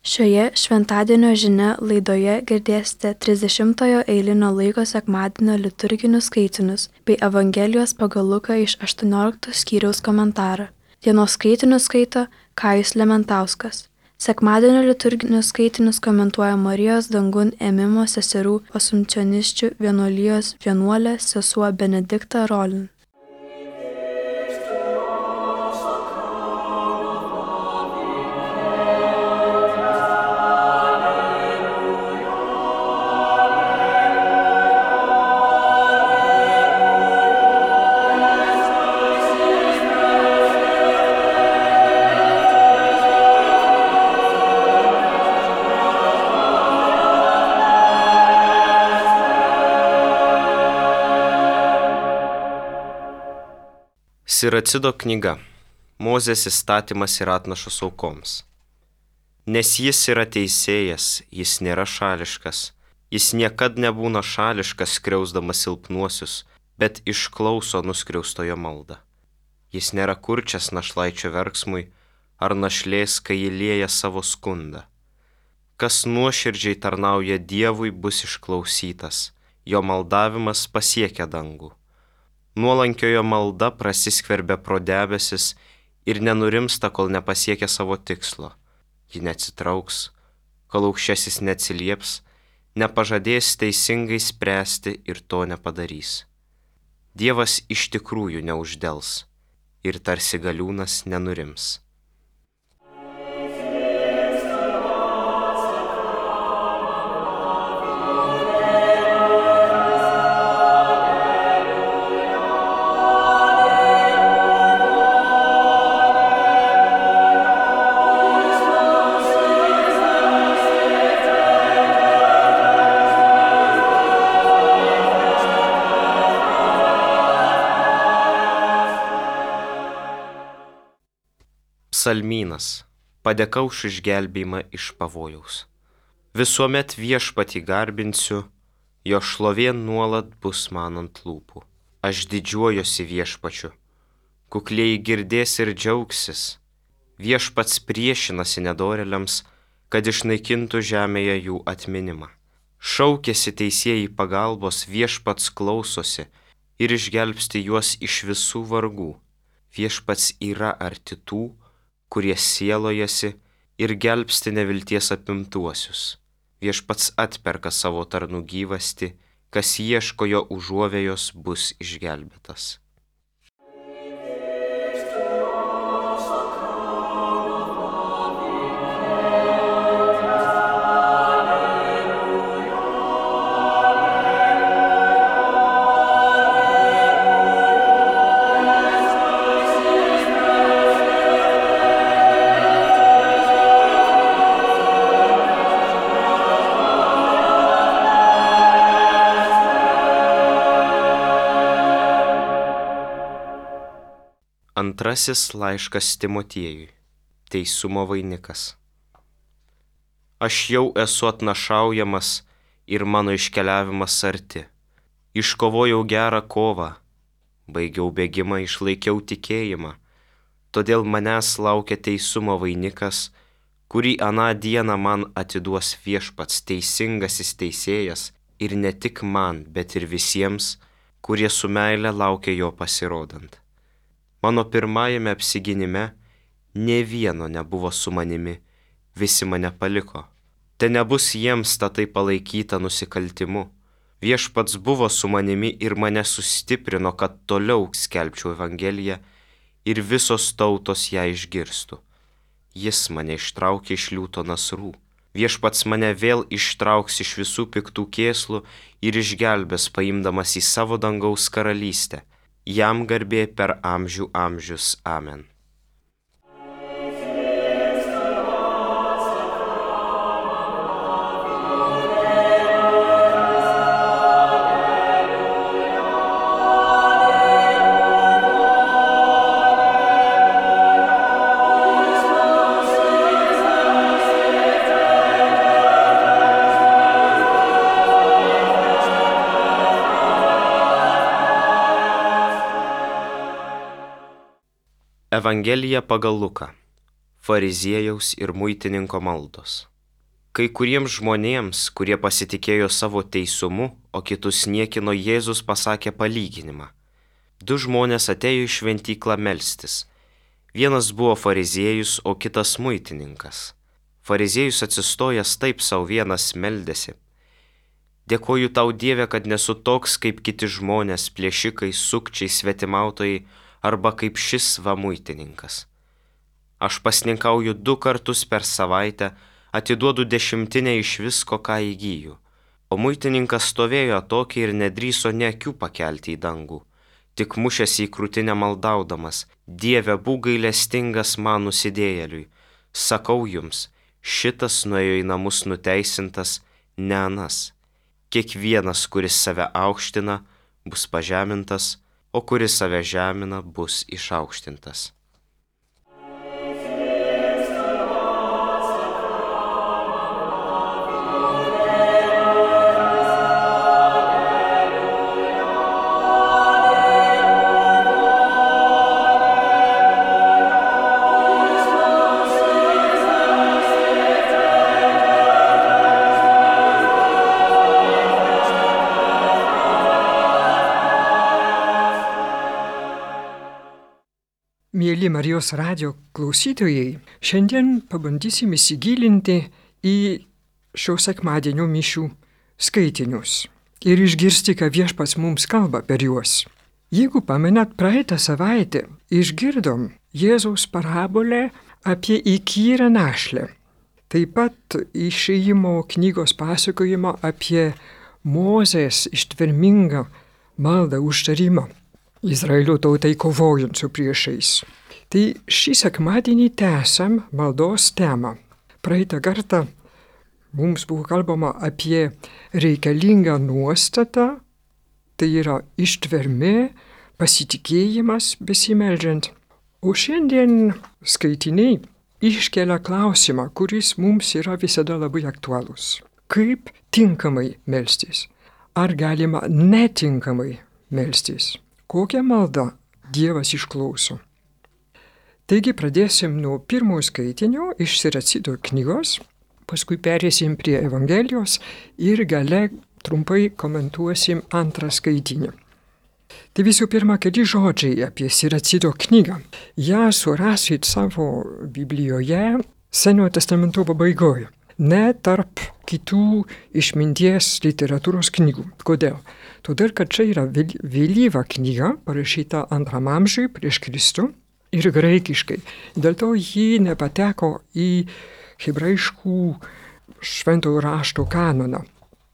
Šioje šventadienio žinia laidoje girdėsite 30-ojo eilinio laiko sekmadienio liturginius skaitinius bei Evangelijos pagal Luką iš 18 skyriaus komentarą. Dienos skaitinius skaito Kajus Lementauskas. Sekmadienio liturginius skaitinius komentuoja Marijos dangun ėmimo seserų Asumpcionisčių vienuolijos vienuolė sesuo Benedikta Rolin. Siracido knyga. Mozės įstatymas ir atnašos aukoms. Nes jis yra teisėjas, jis nėra šališkas, jis niekad nebūna šališkas skriausdamas silpnuosius, bet išklauso nuskriaustojo maldą. Jis nėra kurčias našlaičio verksmui ar našlės, kai ji lieja savo skundą. Kas nuoširdžiai tarnauja Dievui, bus išklausytas, jo maldavimas pasiekia dangų. Nuolankiojo malda prasiskverbia pro debesis ir nenurimsta, kol nepasiekia savo tikslo. Ji neatsitrauks, kol aukščiasis neatsilieps, nepažadės teisingai spręsti ir to nepadarys. Dievas iš tikrųjų neuždels ir tarsi galiūnas nenurims. Psalmynas. Padėka už išgelbėjimą iš pavojaus. Visuomet Viešpatį garbinsiu, jo šlovė nuolat bus man ant lūpų. Aš didžiuojuosi Viešpačiu, kukliai girdės ir džiaugsis. Viešpats priešinasi nedorėliams, kad išnaikintų žemėje jų atminimą. Šaukiasi teisėjai pagalbos, Viešpats klausosi ir išgelbsti juos iš visų vargų. Viešpats yra arti tų, kurie sielojasi ir gelbsti nevilties apimtuosius. Viešpats atperka savo tarnų gyvastį, kas ieško jo užuovėjos, bus išgelbėtas. Antrasis laiškas Timotiejui. Teisumo vainikas. Aš jau esu atnašaujamas ir mano iškeliavimas arti. Iškovojau gerą kovą, baigiau bėgimą, išlaikiau tikėjimą. Todėl manęs laukia teisumo vainikas, kurį aną dieną man atiduos Viešpats, teisingasis teisėjas, ir ne tik man, bet ir visiems, kurie su meile laukia jo pasirodant. Mano pirmajame apsigynime nė vieno nebuvo su manimi, visi mane paliko. Te nebus jiems tatai palaikyta nusikaltimu. Viešpats buvo su manimi ir mane sustiprino, kad toliau skelbčiau Evangeliją ir visos tautos ją išgirstų. Jis mane ištraukė iš liūto nasrų. Viešpats mane vėl ištrauks iš visų piktų kėslų ir išgelbės, paimdamas į savo dangaus karalystę. Jam garbė per amžių amžius. Amen. Evangelija pagal Luką. Fariziejaus ir muitininko maldos. Kai kuriems žmonėms, kurie pasitikėjo savo teisumu, o kitus niekino, Jėzus pasakė palyginimą. 2 žmonės atėjo į šventyklą melstis. Vienas buvo fariziejus, o kitas muitininkas. Fariziejus atsistojęs taip sau vienas meldėsi: Dėkoju tau, Dieve, kad nesu toks kaip kiti žmonės, plėšikai, sukčiai, svetimautojai arba kaip šis va muitininkas. Aš pasninkauju 2 kartus per savaitę, atiduodu 10 iš visko, ką įgyju. O muitininkas stovėjo atokiai ir nedrįso nė akių pakelti į dangų, tik mušęs į krūtinę maldaudamas: Dieve, būk gailestingas man nusidėjėliui. Sakau jums, šitas nuėjo į namus nuteisintas, ne anas. Kiekvienas, kuris save aukština, bus pažemintas, o kuris save žemina, bus išaukštintas. Mėly Marijos radijo klausytojai, šiandien pabandysim įsigilinti į šio sekmadienio mišių skaitinius ir išgirsti, ką Viešpats mums kalba per juos. Jeigu pamenat, praeitą savaitę išgirdom Jėzaus parabolę apie įkyrę našlę. Taip pat Išėjimo knygos pasakojimą apie Mozės ištvermingą maldą užtarimą Izraelio tautai kovojant su priešais. Tai šį sekmadienį tęsiam maldos temą. Praeitą kartą mums buvo kalbama apie reikalingą nuostatą, tai yra ištvermė, pasitikėjimas besimeldžiant. O šiandien skaitiniai iškelia klausimą, kuris mums yra visada labai aktualus. Kaip tinkamai melstis? Ar galima netinkamai melstis? Kokią maldą Dievas išklauso? Taigi pradėsim nuo pirmojo skaitinio iš Siracido knygos, paskui perėsim prie Evangelijos ir gale trumpai komentuosim antrą skaitinį. Tai visų pirma, keli žodžiai apie Siracido knygą. Ja surasit savo Biblijoje Senojo testamento pabaigoje, ne tarp kitų išminties literatūros knygų. Kodėl? Todėl, kad čia yra vėlyva knyga, parašyta 2 amžiui prieš Kristų ir graikiškai. Dėl to ji nepateko į hebraiškų šventojo rašto kanoną.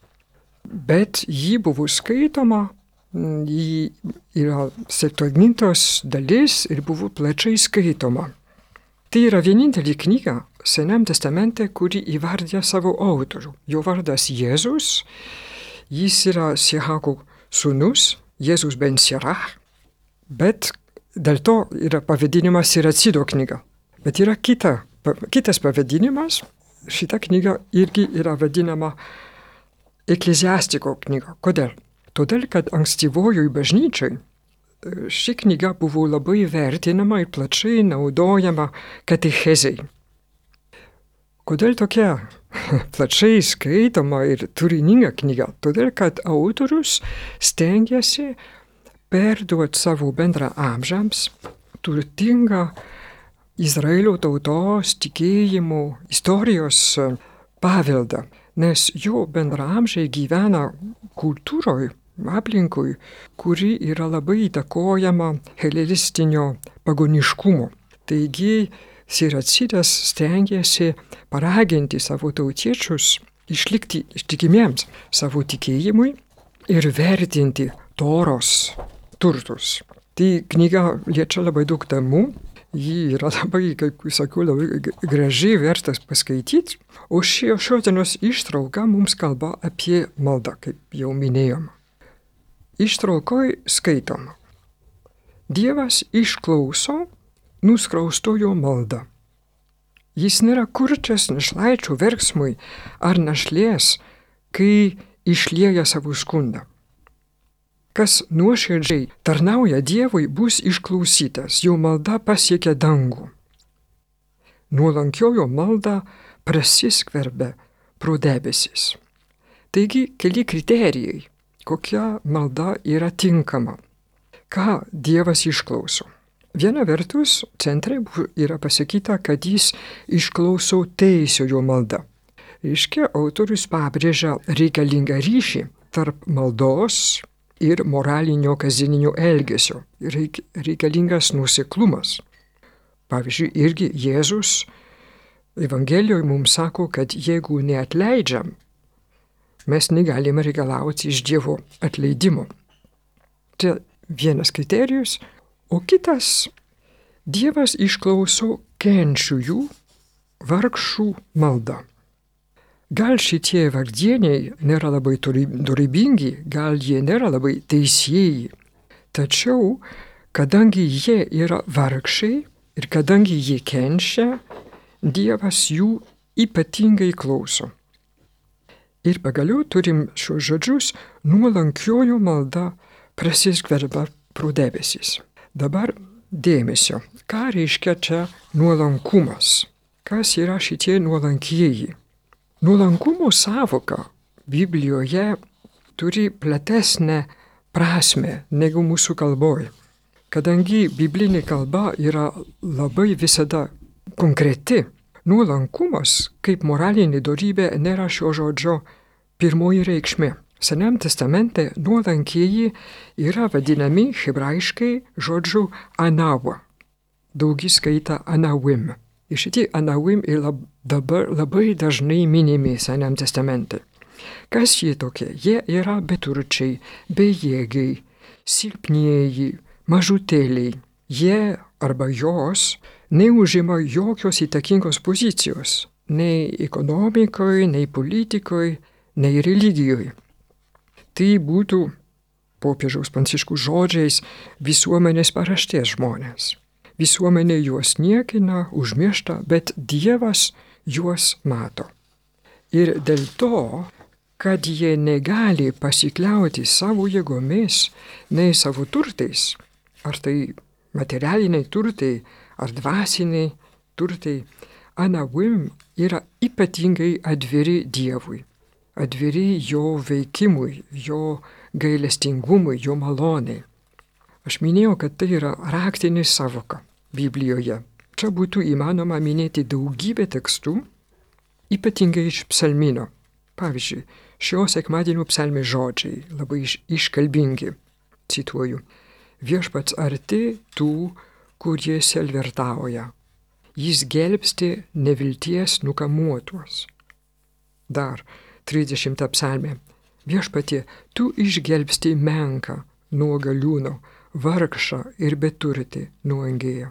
Bet ji buvo skaitoma, ji yra Septuagintos dalis ir buvo plačiai skaitoma. Tai yra vienintelė knyga Senam testamente, kuri įvardija savo autorių. Jo vardas Jėzus, jis yra Sirako sūnus, Jėzus ben Sirach, bet dėl to yra pavadinimas Siracido knyga. Bet yra kitas pavadinimas, šita knyga irgi yra vadinama Ekleziastiko knyga. Kodėl? Todėl, kad ankstyvojoj bažnyčiai ši knyga buvo labai vertinama ir plačiai naudojama katechezei. Kodėl tokia plačiai skaitoma ir turininga knyga? Todėl, kad autorius stengiasi perduoti savo bendraamžiams turtingą Izraelio tautos tikėjimo istorijos paveldą, nes jo bendraamžiai gyvena kultūroje, aplinkui, kuri yra labai įtakojama helenistinio pagoniškumo. Taigi, Siracidas stengiasi paraginti savo tautiečius išlikti ištikimiems savo tikėjimui ir vertinti Toros turtus. Tai knyga liečia labai daug temų, ji yra labai, kaip sakau, labai gražiai vertas paskaityti, o šios dienos ištrauka mums kalba apie maldą, kaip jau minėjom. Ištraukoj skaitom: Dievas išklauso nuskriaustojo maldą. Jis nėra kurčias našlaičio verksmui ar našlės, kai išlieja savo skundą. Kas nuoširdžiai tarnauja Dievui, bus išklausytas, jo malda pasiekia dangų. Nuolankiojo malda prasiskverbia pro debesis. Taigi keli kriterijai, kokia malda yra tinkama, ką Dievas išklauso. Viena vertus, centre yra pasakyta, kad jis išklauso teisiojo maldą. Reiškia, autorius pabrėžia reikalingą ryšį tarp maldos ir moralinio kasdieninio elgesio. Reikalingas nuoseklumas. Pavyzdžiui, irgi Jėzus Evangelijoje mums sako, kad jeigu neatleidžiam, mes negalime reikalauti iš Dievo atleidimo. Tai vienas kriterijus, o kitas, Dievas išklauso kenčiųjų, vargšų maldą. Gal šitie vargdieniai nėra labai dorybingi, gal jie nėra labai teisėjai, tačiau, kadangi jie yra vargšai ir kadangi jie kenčia, Dievas jų ypatingai klauso. Ir pagaliau turim šios žodžius, nuolankiojo malda prasiskverbia pro debesis. Dabar dėmesio, ką reiškia čia nuolankumas? Kas yra šitie nuolankieji? Nuolankumo sąvoka Biblijoje turi platesnę prasme negu mūsų kalboje. Kadangi biblinė kalba yra labai visada konkreti, nuolankumas kaip moralinė dorybė nėra šio žodžio pirmoji reikšmė. Senam testamente nuolankieji yra vadinami hebrajiškai žodžiu anawa. Daugiskaita anawim. Ir šitie anawim dabar labai dažnai minimi Senam testamente. Kas jie tokie? Jie yra beturčiai, bejėgiai, silpnieji, mažutėliai. Jie arba jos neužima jokios įtakingos pozicijos, nei ekonomikoje, nei politikoje, nei religijoje. Tai būtų popiežiaus Pranciškaus žodžiais visuomenės paraštės žmonės. Visuomenė juos niekina, užmiršta, bet Dievas juos mato. Ir dėl to, kad jie negali pasikliauti savo jėgomis, nei savo turtais, ar tai materialiniai turtai, ar dvasiniai turtai, anawim yra ypatingai atviri Dievui, atviri jo veikimui, jo gailestingumui, jo maloniai. Aš minėjau, kad tai yra raktinė sąvoka Biblijoje. Čia būtų įmanoma minėti daugybę tekstų, ypatingai iš psalmino. Pavyzdžiui, šio sekmadienio psalmės žodžiai labai iškalbingi. Cituoju. Viešpats arti tų, kurie selvertauja. Jis gelbsti nevilties nukamuotuos. Dar 30 psalmė. Viešpatie, tu išgelbsti menką nuo galiūno, vargšą ir beturtį nuo angėjo.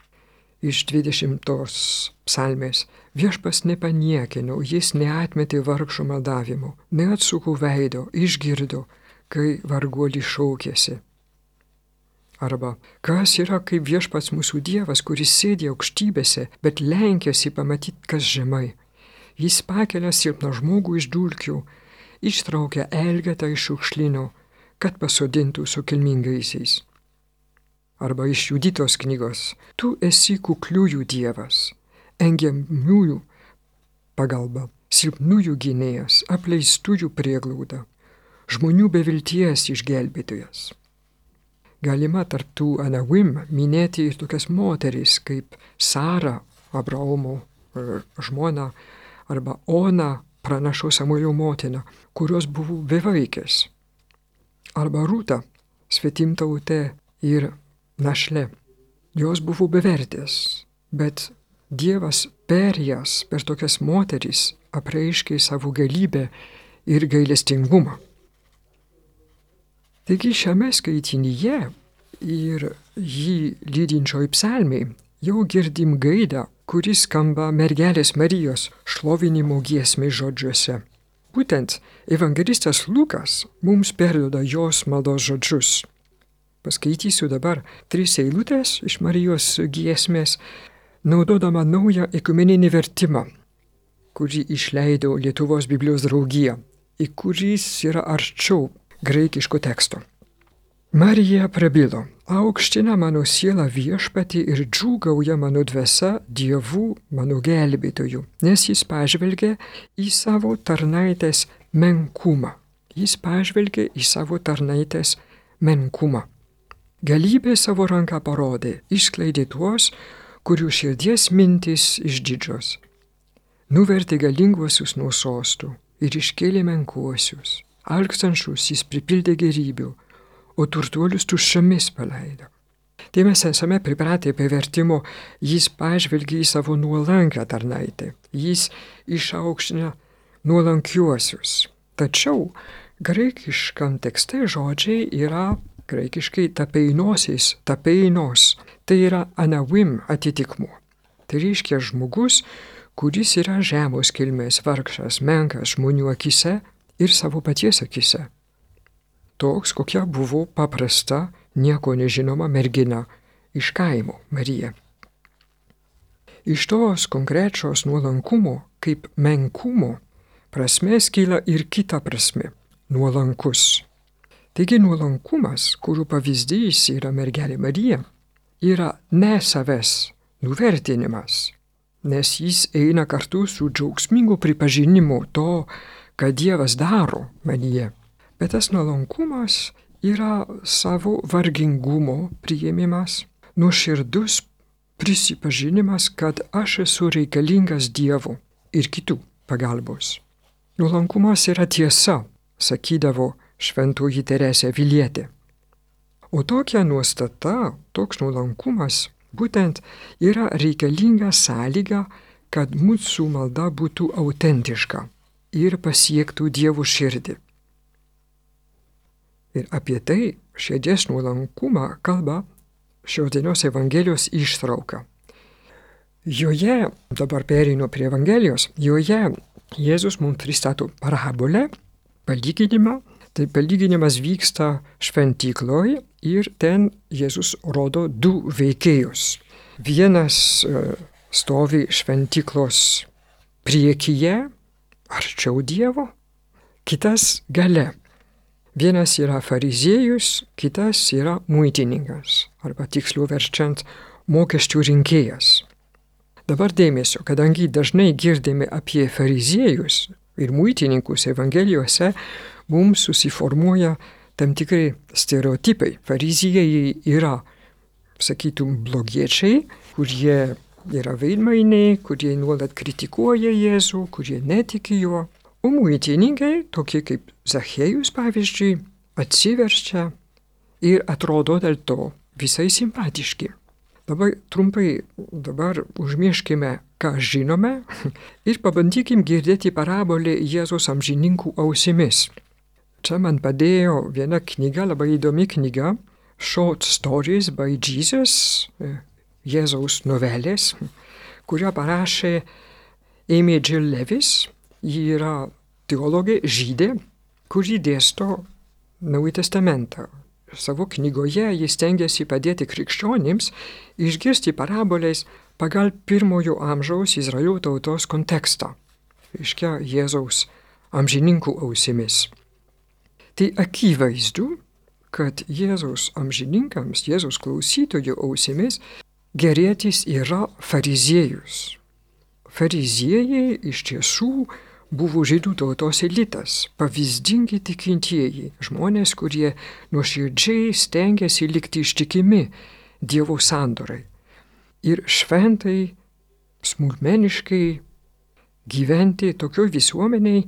Iš 20 psalmės. Viešpas nepaniekino, jis neatmetė vargšo maldavimo, neatsuko veido, išgirdo, kai varguolį šaukėsi. Arba, kas yra kaip viešpats mūsų Dievas, kuris sėdė aukštybėse, bet lenkėsi pamatyti, kas žemai. Jis pakelia silpną žmogų iš dulkių, ištraukia elgetą iš šiukšlyno, kad pasodintų su kilmingaisiais. Arba iš Juditos knygos, tu esi kukliųjų Dievas, engiamųjų pagalba, silpnųjų gynėjas, apleistųjų prieglauda, žmonių bevilties išgelbėtojas. Galima tarp tų anawim minėti ir tokias moteris kaip Sara, Abraomo žmona, arba Ona, pranašo Samuelio motina, kurios buvo bevaikės. Arba Rūta, svetimtautė ir našlė. Jos buvo bevertės, bet Dievas per jas, per tokias moteris, apreiškė savo galybę ir gailestingumą. Taigi šiame skaitinyje ir jį lydinčioj psalmėj jau girdim gaidą, kuris skamba mergelės Marijos šlovinimo giesmės žodžiuose. Būtent evangelistas Lukas mums perduoda jos maldos žodžius. Paskaitysiu dabar 3 eilutės iš Marijos giesmės, naudodama naują ekumeninį vertimą, kurį išleido Lietuvos Biblijos draugija, į kuris yra arčiau graikiško teksto. Marija prabilo, aukština mano sielą viešpatį ir džiūgauja mano dvasia Dievu mano gelbėtoju, nes jis pažvelgė į savo tarnaitės menkumą. Jis pažvelgė į savo tarnaitės menkumą. Galybė savo ranką parodė, išskleidė tuos, kurių širdies mintis išdidžios. Nuvertė galinguosius nuo sostų ir iškėlė menkuosius. Alkstančius jis pripildė gerybių, o turtuolius tuščiomis paleido. Tai mes esame pripratę prie vertimo, jis pažvelgė į savo nuolankę tarnaitę, jis išaukština nuolankiuosius. Tačiau graikiškam tekste žodžiai yra graikiškai tapeinos, tai yra anavim atitikmuo. Tai reiškia žmogus, kuris yra žemos kilmės, vargšas, menkas žmonių akise ir savo paties akise. Toks, kokia buvo paprasta, nieko nežinoma mergina iš kaimo Marija. Iš tos konkrečios nuolankumo, kaip menkumo, prasmės kyla ir kita prasme – nuolankus. Taigi nuolankumas, kurių pavyzdys yra mergelė Marija, yra ne savęs nuvertinimas, nes jis eina kartu su džiaugsmingu pripažinimu to, ką Dievas daro manyje. Bet tas nuolankumas yra savo vargingumo priėmimas, nuoširdus prisipažinimas, kad aš esu reikalingas Dievo ir kitų pagalbos. Nuolankumas yra tiesa, sakydavo šventoji Teresė Avilietė. O tokia nuostata, toks nuolankumas būtent yra reikalinga sąlyga, kad mūsų malda būtų autentiška ir pasiektų Dievo širdį. Ir apie tai širdies nuolankumą kalba šios dienos Evangelijos ištrauka. Joje, dabar pereinu prie Evangelijos, joje Jėzus mums pristato parabolę, palyginimą. Tai palyginimas vyksta šventykloje ir ten Jėzus rodo du veikėjus. Vienas stovi šventyklos priekyje, arčiau Dievo, kitas gale. Vienas yra fariziejus, kitas yra muitininkas, arba tiksliau verčiant mokesčių rinkėjas. Dabar dėmesio, kadangi dažnai girdime apie fariziejus ir muitininkus Evangelijose, mums susiformuoja tam tikrai stereotipai. Fariziejai yra, sakytum, blogiečiai, kurie yra veidmainiai, kurie nuolat kritikuoja Jėzų, kurie netiki juo. O muitininkai, tokie kaip Zachėjus pavyzdžiui, atsiverčia ir atrodo dėl to visai simpatiški. Labai trumpai dabar užmirškime, ką žinome ir pabandykim girdėti parabolę Jėzaus amžininkų ausimis. Čia man padėjo viena knyga, labai įdomi knyga, Short Stories by Jesus, Jėzaus novelės, kurią parašė Amy Jill Levis. Ji yra teologė žydė, kuri dėsto Naująjį testamentą. Savo knygoje jis stengiasi padėti krikščionims išgirsti parabolės pagal pirmojo amžiaus Izraelio tautos kontekstą, reiškia Jėzaus amžininkų ausimis. Tai akivaizdu, kad Jėzaus amžininkams, Jėzaus klausytojų ausimis gerėtis yra fariziejus. Fariziejai iš tiesų buvo žydų tautos elitas, pavyzdingi tikintieji, žmonės, kurie nuoširdžiai stengiasi likti ištikimi Dievo sandorai ir šventai, smulkmeniškai gyventi tokioj visuomeniai,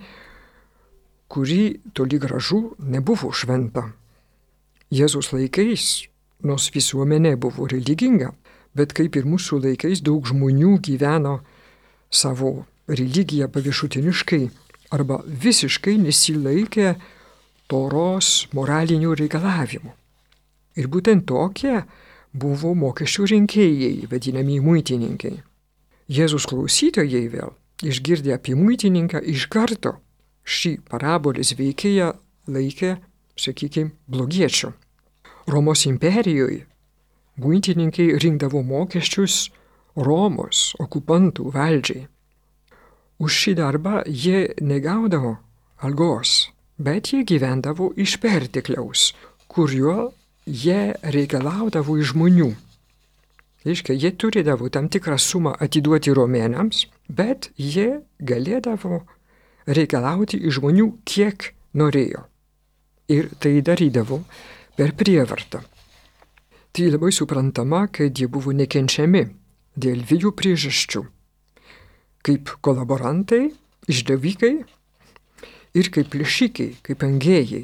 kuri toli gražu nebuvo šventa. Jėzus laikais, nors visuomenė buvo religinga, bet kaip ir mūsų laikais daug žmonių gyveno savo religiją paviršutiniškai arba visiškai nesilaikė Toros moralinių reikalavimų. Ir būtent tokie buvo mokesčių rinkėjai, vadinami muitininkai. Jėzus klausytojai vėl, išgirdę apie muitininką, iš karto šį parabolės veikėją laikė, sakykime, blogiečiu. Romos imperijoje muitininkai rinkdavo mokesčius Romos okupantų valdžiai. Už šį darbą jie negaudavo algos, bet jie gyvendavo iš pertekliaus, kuriuo jie reikalaudavo iš žmonių. Reiškia, jie turėdavo tam tikrą sumą atiduoti romėnams, bet jie galėdavo reikalauti iš žmonių, kiek norėjo. Ir tai darydavo per prievartą. Tai labai suprantama, kad jie buvo nekenčiami dėl 2 priežasčių. Kaip kolaborantai, išdavikai ir kaip plėšikai, kaip engėjai.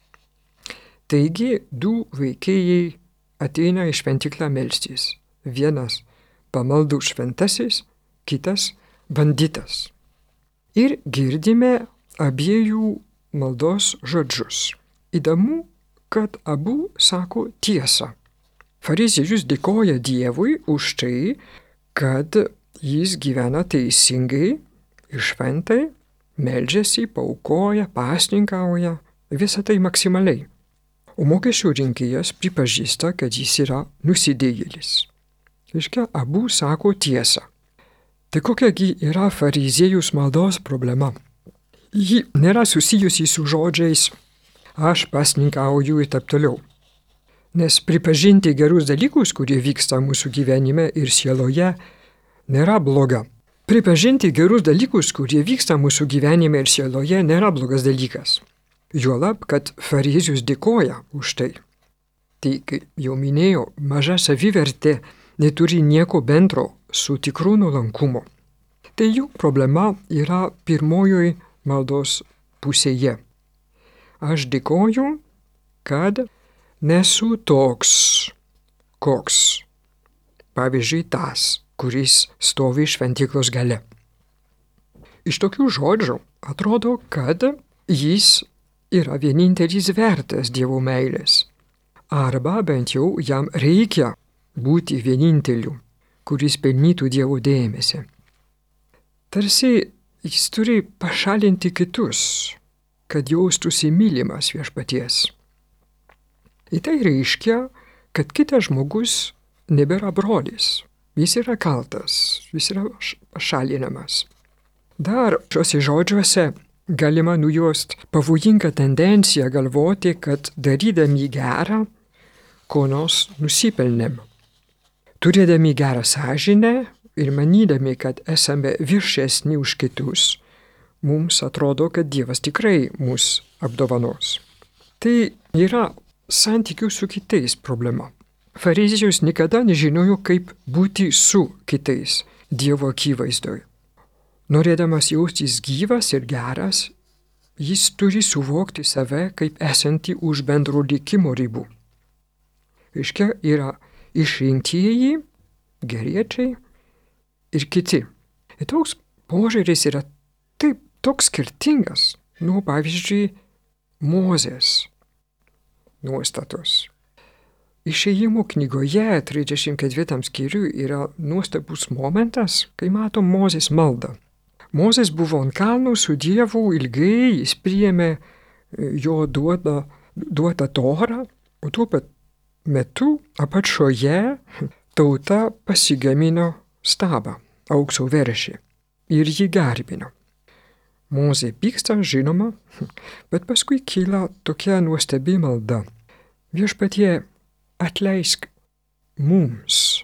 Taigi 2 veikėjai ateina į šventyklą melstis. Vienas pamaldų šventasis, kitas banditas. Ir girdime abiejų maldos žodžius. Įdomu, kad abu sako tiesą. Fariziejus dėkoja Dievui už tai, kad jis gyvena teisingai ir šventai, meldžiasi, paaukoja, pasninkauja, visą tai maksimaliai. O mokesčių rinkėjas pripažįsta, kad jis yra nusidėjėlis. Reiškia, abu sako tiesą. Tai kokiagi yra fariziejus maldos problema? Ji nėra susijusi su žodžiais aš pasninkauju ir taip toliau. Nes pripažinti gerus dalykus, kurie vyksta mūsų gyvenime ir sieloje, nėra bloga. Pripažinti gerus dalykus, kurie vyksta mūsų gyvenime ir sieloje, nėra blogas dalykas. Juolab, kad fariziejus dėkoja už tai. Tai, kaip jau minėjau, maža savivertė neturi nieko bendro su tikru nuolankumu. Tai jų problema yra pirmojoj maldos pusėje. Aš dėkoju, kad nesu toks, koks. Pavyzdžiui, tas, kuris stovi šventyklos gale. Iš tokių žodžių atrodo, kad jis yra vienintelis vertas Dievo meilės. Arba bent jau jam reikia būti vieninteliu, kuris pelnytų Dievo dėmesį. Tarsi jis turi pašalinti kitus, kad jaustųsi mylimas viešpaties. Ir tai reiškia, kad kitas žmogus nebėra brolis, jis yra kaltas, jis yra pašalinamas. Dar šiuose žodžiuose galima nujost pavojingą tendenciją galvoti, kad darydami gerą, ko nors nusipelnėm. Turėdami gerą sąžinę ir manydami, kad esame viršesni už kitus, mums atrodo, kad Dievas tikrai mus apdovanos. Tai yra santykių su kitais problema. Fariziejus niekada nežinojo, kaip būti su kitais Dievo akivaizdoje. Norėdamas jaustis gyvas ir geras, jis turi suvokti save kaip esantį už bendro likimo ribų. Reiškia, yra išrinktieji, geriečiai ir kiti. Ir toks požiūris yra toks skirtingas nuo, pavyzdžiui, Mozės nuostatos. Išėjimo knygoje 34 skyriui yra nuostabus momentas, kai matom Mozės maldą. Mozės buvo ant kalno su Dievu ilgai, jis priėmė jo duotą Torą, o tuo pat metu apačioje tauta pasigamino stabą, aukso veršį ir jį garbino. Mozė pyksta, žinoma, bet paskui kyla tokia nuostabi malda. Viešpatie, atleisk mums.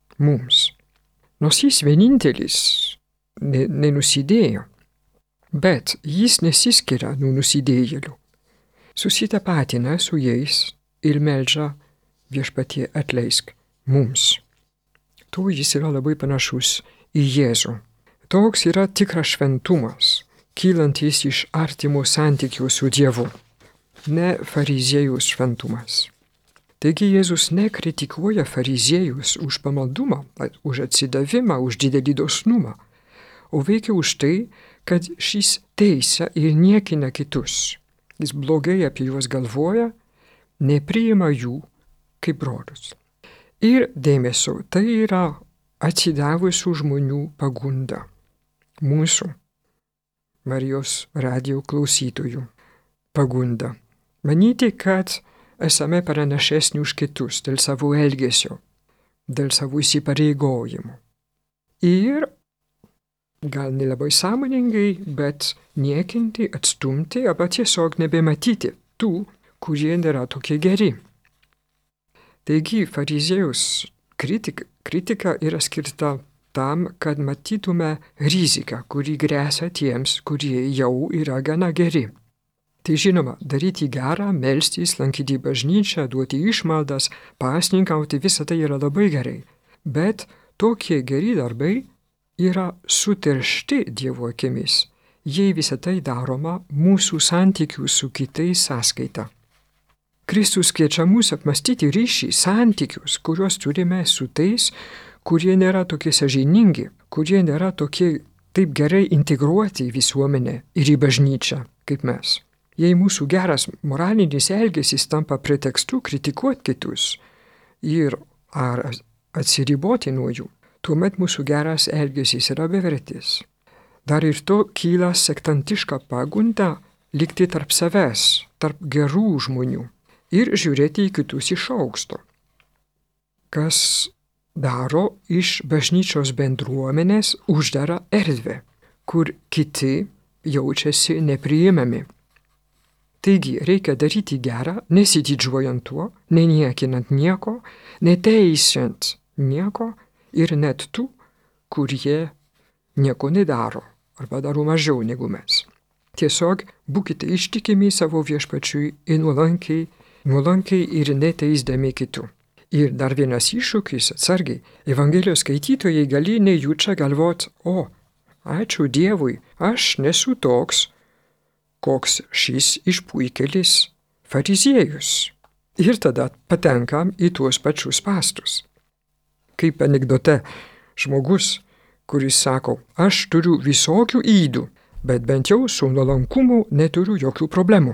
Nors jis vienintelis nenusidėjo, bet jis nesiskiria nuo nusidėjėlių. Susitapatina su jais ir meldžia viešpatie atleisk mums. Tuo jis yra labai panašus į Jėzų. Toks yra tikras šventumas, kylantis iš artimo santykių su Dievu, ne fariziejus šventumas. Taigi Jėzus nekritikuoja fariziejus už pamaldumą, už atsidavimą, už didelį dosnumą, o veikia už tai, kad šis teisia ir niekina kitus. Jis blogai apie juos galvoja, nepriima jų kaip brolius. Ir dėmesio, tai yra atsidavusių žmonių pagunda. Mūsų Marijos radijo klausytojų pagunda. Manyti, kad esame pranašesni už kitus dėl savo elgesio, dėl savo įsipareigojimų. Ir gal nelabai sąmoningai, bet niekinti, atstumti arba tiesiog nebematyti tų, kurie nėra tokie geri. Taigi fariziejaus kritika yra skirta tam, kad matytume riziką, kuri gresia tiems, kurie jau yra gana geri. Tai žinoma, daryti gerą, melstis, lankyti bažnyčią, duoti išmaldas, pasninkauti, visa tai yra labai gerai. Bet tokie geri darbai yra suteršti Dievo akimis, jei visa tai daroma mūsų santykių su kitais sąskaita. Kristus kviečia mus apmastyti ryšį, santykius, kuriuos turime su tais, kurie nėra tokie sąžiningi, kurie nėra tokie taip gerai integruoti į visuomenę ir į bažnyčią kaip mes. Jei mūsų geras moralinis elgesys tampa pretekstu kritikuoti kitus ir ar atsiriboti nuo jų, tuomet mūsų geras elgesys yra bevertis. Dar ir to kyla sektantiška pagunda likti tarp savęs, tarp gerų žmonių ir žiūrėti į kitus iš aukšto, kas daro iš bažnyčios bendruomenės uždarą erdvę, kur kiti jaučiasi nepriimami. Taigi reikia daryti gerą, nesididžiuojant tuo, neniekinant nieko, neteisiant nieko ir net tų, kurie nieko nedaro arba daro mažiau negu mes. Tiesiog būkite ištikimi savo viešpačiui ir nuolankiai ir neteisdami kitų. Ir dar vienas iššūkis, atsargiai, Evangelijos skaitytojai gali nejučia galvoti, ačiū Dievui, aš nesu toks, koks šis išpuikėlis fariziejus. Ir tada patenkam į tuos pačius spąstus. Kaip anekdote, žmogus, kuris sako, aš turiu visokių ydų, bet bent jau su nuolankumu neturiu jokių problemų.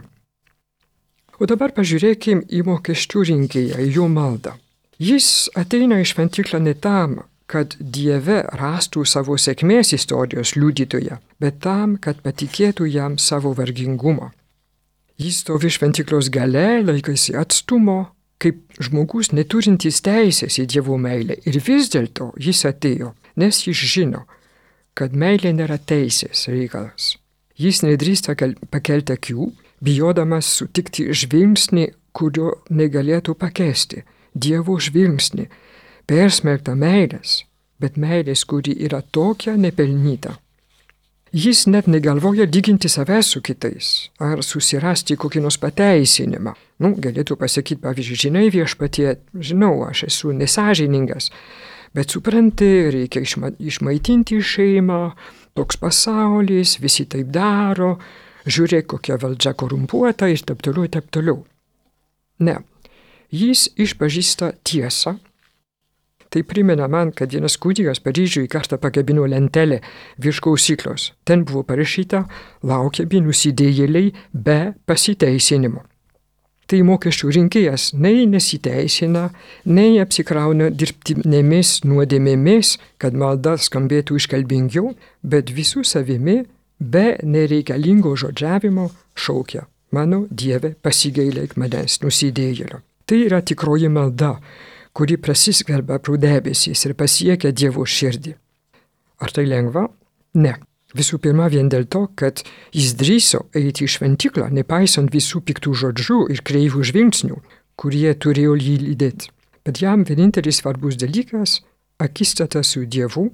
O dabar pažiūrėkim į mokesčių rinkėją, į jo maldą. Jis ateina į šventyklą ne tam, kad Dieve rastų savo sėkmės istorijos liudytoją, bet tam, kad patikėtų jam savo vargingumą. Jis stovi šventyklos gale, laikosi atstumo, kaip žmogus neturintis teisės į Dievo meilę. Ir vis dėlto jis atėjo, nes jis žino, kad meilė nėra teisės reikalas. Jis nedrįsta pakelti akių, bijodamas sutikti žvilgsnį, kurio negalėtų pakęsti. Dievo žvilgsnį, persmelktą meilės, bet meilės, kuri yra tokia nepelnyta. Jis net negalvoja lyginti savęs su kitais, ar susirasti kokį nors pateisinimą. Galėtų pasakyti, pavyzdžiui, žinai viešpatie, žinau, aš esu nesąžiningas, bet supranti, reikia išmaitinti šeimą, toks pasaulis, visi taip daro, žiūrėk, kokia valdžia korumpuota ir taip toliau, taip toliau. Ne. Jis išpažįsta tiesą. Tai primena man, kad vienas kunigas Paryžiuje kartą pakabino lentelę virš klausyklos. Ten buvo parašyta, laukiami nusidėjėliai be pasiteisinimo. Tai mokesčių rinkėjas nei nesiteisina, nei apsikrauna dirbtinėmis nuodėmėmis, kad malda skambėtų iškalbingiau, bet visų savimi be nereikalingo žodžiavimo šaukia, mano Dieve, pasigailėk manęs nusidėjėlio. Tai yra tikroji malda, kuri prasiskverbia pro debesis ir pasiekia Dievo širdį. Ar tai lengva? Ne. Visų pirma vien dėl to, kad jis drįso eiti į šventyklą, nepaisant visų piktų žodžių ir kreivų žvilgsnių, kurie turėjo jį lydėti. Bet jam vienintelis svarbus dalykas – akistata su Dievu,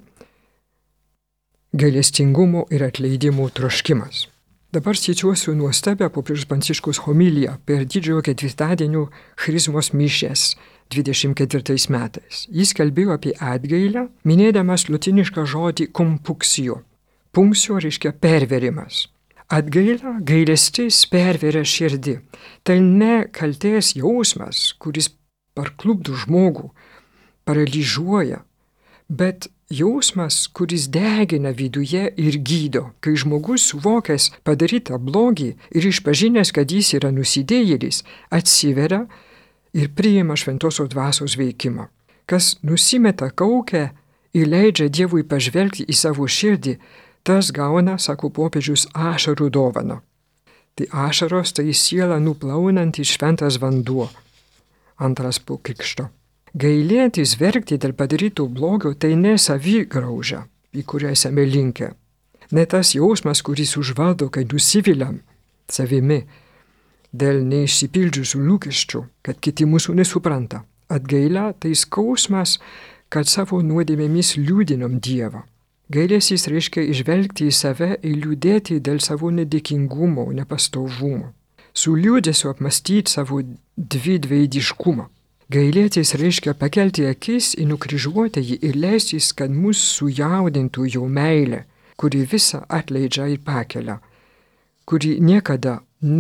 gailestingumo ir atleidimo troškimas. Dabar cituosiu nuostabią popiežiaus Pranciškaus homiliją per didžiojo ketvirtadienio Chrismos mišias 24 metais. Jis kalbėjo apie atgailą, minėdamas lotynišką žodį compunctio. Punctio reiškia perverimas. Atgaila, gailestis perveria širdį. Tai ne kaltės jausmas, kuris parklupdo žmogų, paralyžiuoja, bet jausmas, kuris degina viduje ir gydo, kai žmogus suvokęs padarytą blogį ir išpažinęs, kad jis yra nusidėjėlis, atsiveria ir priima šventosios dvasios veikimą. Kas nusimeta kaukę ir leidžia Dievui pažvelgti į savo širdį, tas gauna, sako popiežius, ašarų dovaną. Tai ašaros tai sielą nuplaunantis šventas vanduo. Antras po krikšto. Gailėtis verkti dėl padarytų blogio tai ne savigrauža, į kurią esame linkę. Ne tas jausmas, kuris užvaldo, kai nusivyliam savimi dėl neišsipildžiusių lūkesčių, kad kiti mūsų nesupranta, Atgaila tai skausmas, kad savo nuodėmėmis liūdinom Dievą. Gailesys reiškia išvelgti į save ir liūdėti dėl savo nedėkingumo, nepastovumo. Su liūdėsiu apmastyti savo dviveidiškumą. Gailėtis reiškia pakelti akis į nukryžiuotąjį ir leistis, kad mus sujaudintų jo meilė, kuri visą atleidžia ir pakelia, kuri niekada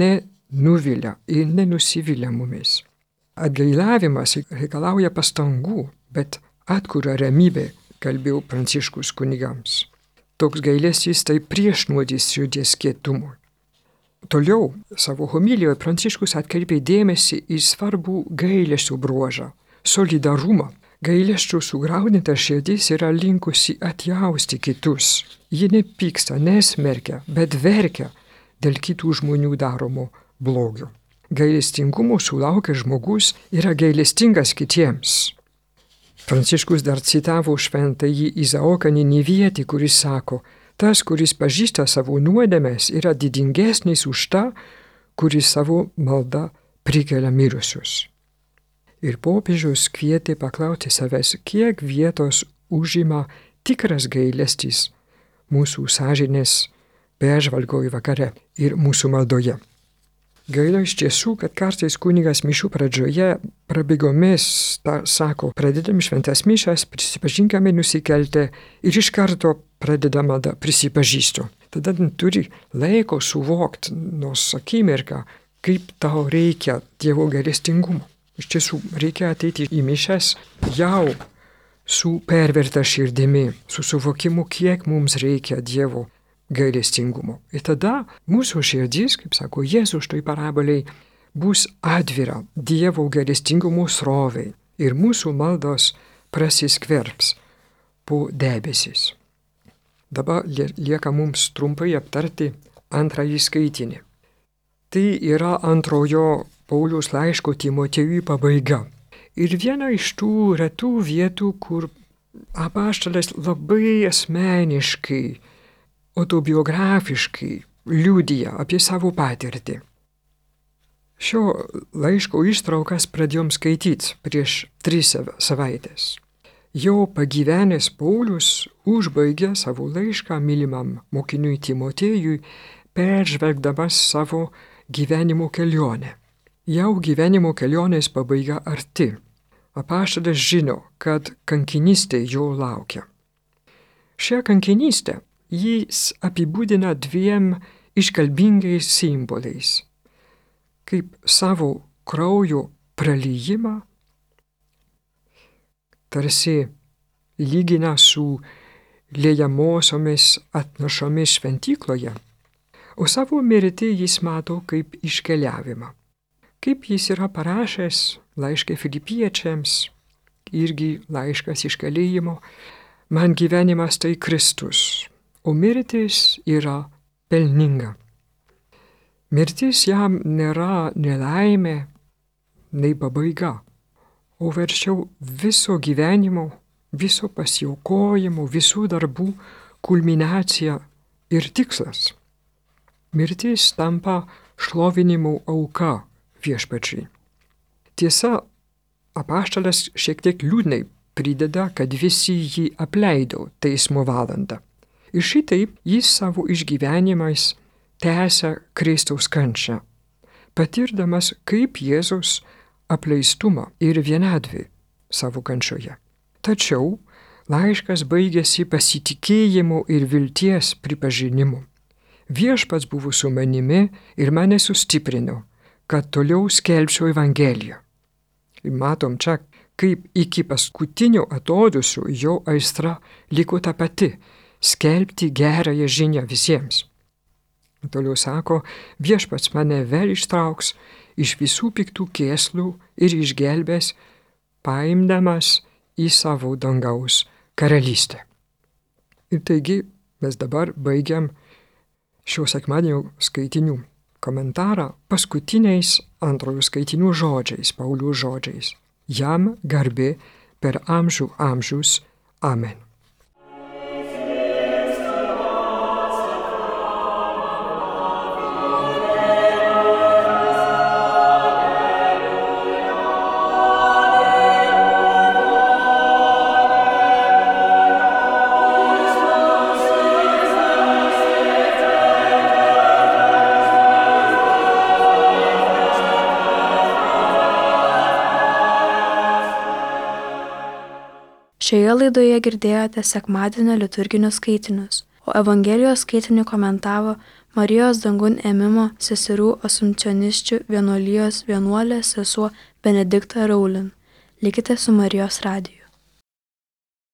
nenuvilia ir nenusivilia mumis. Atgailavimas reikalauja pastangų, bet atkuria ramybė, kalbėjo Pranciškus kunigams. Toks gailesys tai priešnuodis širdies kietumui. Toliau savo homilijoje Pranciškus atkreipė dėmesį į svarbų gailesčio bruožą – solidarumą. Gailesčio sugraudinta širdis yra linkusi atjausti kitus. Ji nepyksta, nesmerkia, bet verkia dėl kitų žmonių daromo blogio. Gailestingumo sulaukęs žmogus yra gailestingas kitiems. Pranciškus dar citavo šventąjį Izaoką Ninivietį, kuris sako, tas, kuris pažįsta savo nuodėmes, yra didingesnis už tą, kuris savo maldą prikelia mirusius. Ir popiežius kvietė paklausti savęs, kiek vietos užima tikras gailestis mūsų sąžinės peržvalgoj vakare ir mūsų maldoje. Gaila iš tiesų, kad kartais kunigas mišių pradžioje prabėgomis sako, pradedam šventas mišas, prisipažinkame nusikaltę ir iš karto pradeda malda prisipažįstu. Tada turi laiko suvokti nors akimirką, kaip tau reikia Dievo gailestingumo. Iš tiesų reikia ateiti į mišas jau su perverta širdimi, su suvokimu, kiek mums reikia Dievo gailestingumo. Ir tada mūsų širdis, kaip sako Jėzus toj paraboliai, bus atvira Dievo gailestingumo srovei ir mūsų maldos prasiskverbs po debesis. Dabar lieka mums trumpai aptarti antrąjį skaitinį. Tai yra antrojo Pauliaus laiško Timotiejui pabaiga. Ir viena iš tų retų vietų, kur apaštalas labai asmeniškai, autobiografiškai liudija apie savo patirtį. Šio laiško ištraukas pradėjom skaityti prieš 3 savaitės. Jau pagyvenęs Paulius užbaigė savo laišką mylimam mokiniui Timotiejui, peržvelgdamas savo gyvenimo kelionę. Jau gyvenimo kelionės pabaiga arti. Apaštalas žino, kad kankinystė jo laukia. Šią kankinystę jis apibūdina 2 iškalbingais simboliais, kaip savo kraujo pralijimą, tarsi lygina su liejamosiomis atnašomis šventykloje, o savo mirtį jis mato kaip iškeliavimą. Kaip jis yra parašęs laiške Filipiečiams, irgi laiškas iš kalėjimo, man gyvenimas tai Kristus, o mirtis yra pelninga. Mirtis jam nėra nelaimė, nei pabaiga, o verčiau viso gyvenimo, viso pasiaukojimo, visų darbų kulminacija ir tikslas. Mirtis tampa šlovinimo auka viešpačiui. Tiesa, apaštalas šiek tiek liūdnai prideda, kad visi jį apleido teismo valandą. Ir šitaip jis savo išgyvenimais tęsia Kristaus kančią, patirdamas kaip Jėzus apleistumą ir vienatvį savo kančioje. Tačiau laiškas baigėsi pasitikėjimu ir vilties pripažinimu. Viešpats buvo su manimi ir mane sustiprino, kad toliau skelbčiau Evangeliją. Ir matom čia, kaip iki paskutinio atodūsio jo aistra liko ta pati – skelbti gerąją žinią visiems. Toliau sako, viešpats mane vėl ištrauks iš visų piktų kėslų ir išgelbės, paimdamas į savo dangaus karalystę. Ir taigi mes dabar baigiam šio sekmadienio skaitinių komentarą paskutiniais antrojo skaitinių žodžiais, Pauliaus žodžiais. Jam garbė per amžių amžius. Amen. Šioje laidoje girdėjote sekmadienio liturginius skaitinius, o Evangelijos skaitinį komentavo Marijos dangun ėmimo seserų Asumpcionisčių vienuolijos vienuolė sesuo Benedikta Raulin. Likite su Marijos radiju.